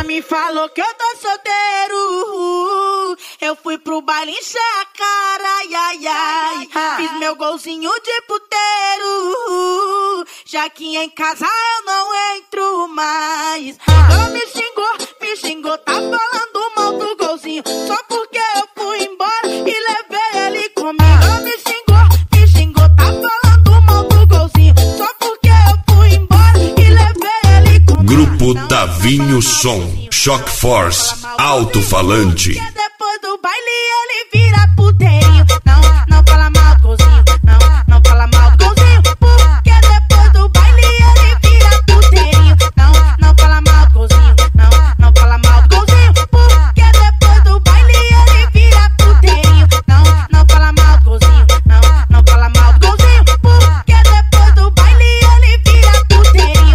me falou que eu tô solteiro. Eu fui pro baile encher a cara, ai, ai, ai. Fiz meu golzinho de puteiro. Já que em casa eu não entro mais. Ela me xingou, tá falando mal do golzinho. Só porque eu fui embora e levei ele comigo. Ela me xingou, tá falando mal do golzinho. Só porque eu fui embora e levei ele comigo. Grupo Tavinho Som, Shock Force, alto-falante. Depois do baile ele vira puteirinho. Não fala mal do golzinho. Não fala mal do golzinho. Porque depois do baile ele vira puteirinho. Não fala mal do golzinho. Não fala mal do golzinho. Porque depois do baile ele vira puteirinho. Não fala mal do golzinho. Não fala mal do golzinho. Porque depois do baile ele vira puteirinho.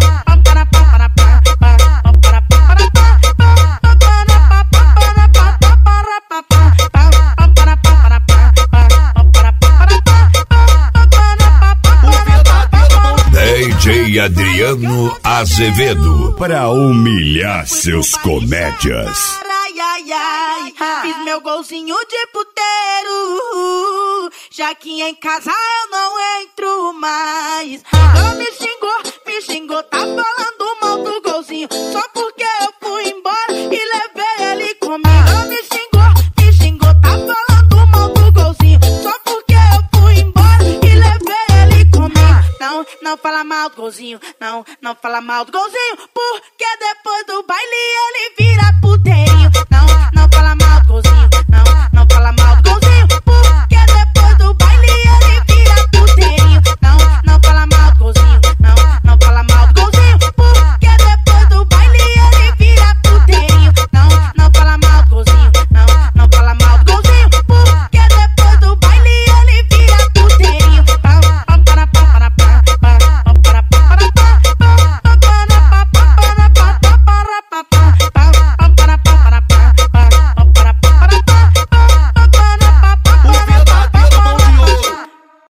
DJ Adriano Azevedo, pra humilhar seus comédias. Ai, ai, ai, fiz meu golzinho de puteiro. Já que em casa eu não entro mais. Ela me xingou, tá falando mal do golzinho. Só porque eu fui embora e levei ele comigo. Ela me xingou, tá falando mal do golzinho. Só porque eu fui embora e levei ele comigo. Não fala mal do golzinho. Não fala mal do golzinho. Porque depois do baile ele